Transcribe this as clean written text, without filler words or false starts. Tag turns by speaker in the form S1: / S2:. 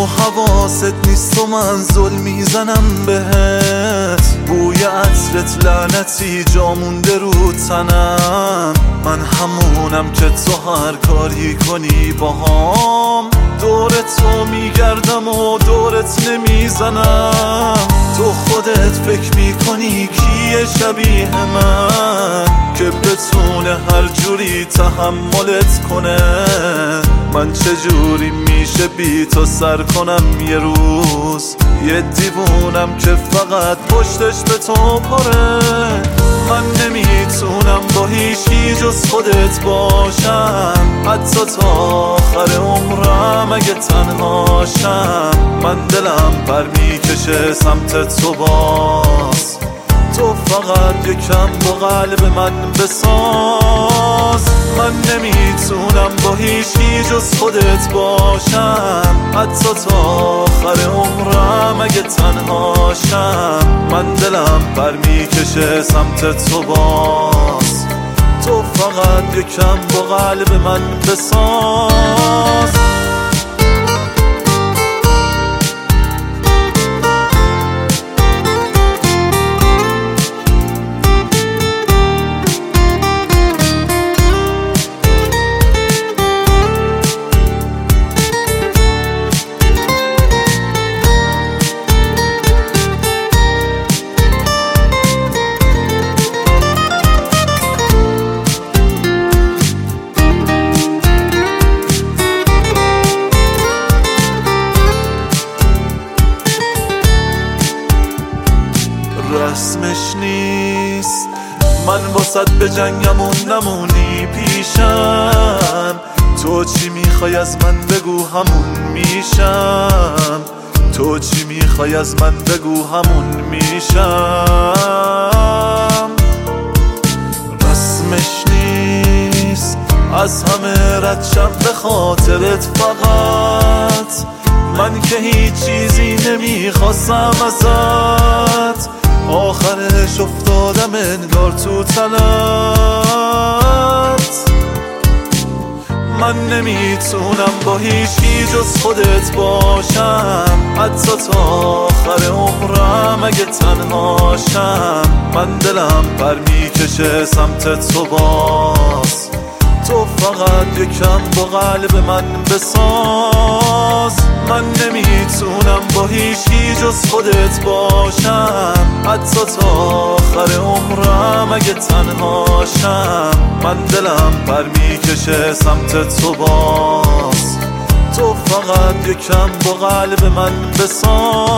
S1: تو حواست نیست و من زل میزنم بهت، بوی عطرت لعنتی جا مونده رو تنم. من همونم که تو هر کاری کنی باهام، دور تو میگردم و دورت نمیزنم. تو خودت فکر میکنی کیه شبیه من که بتونه هر جوری تحملت کنه؟ من چجوری میشه بی تو سر کنم یه روز؟ یه دیوونم که فقط پشتش به تو پره. من نمیتونم با هیچی جز خودت باشم، حتی تا آخر عمرم اگه تنهاشم. من دلم پر میکشه سمت تو باز، تو فقط یکم با قلب من بساز. من نمیتونم با هیچی جز خودت باشم، حتی تا آخر عمرم اگه تنهاشم. من دلم پر میکشه سمت تو باز، تو فقط یکم با قلب من بساز. رسمش نیست من واسط به جنگم و نمونی پیشم. تو چی میخوای از من بگو همون میشم، تو چی میخوای از من بگو همون میشم. رسمش نیست از همه ردشم به خاطرت فقط، من که هیچ چیزی نمیخواستم ازت. آخرش افتادم انگار تو تنت. من نمیتونم با هیچی جز خودت باشم، حتی تا آخر عمرم اگه تنهاشم. من دلم پر میکشه سمت تو باز، تو فقط یکم با قلب من بساز. من نمیتونم با هیچی جز خودت باشم، حتی تا آخر عمرم اگه تنهاشم. من دلم پر میکشه سمت تو باز، تو فقط یکم با قلب من بساز.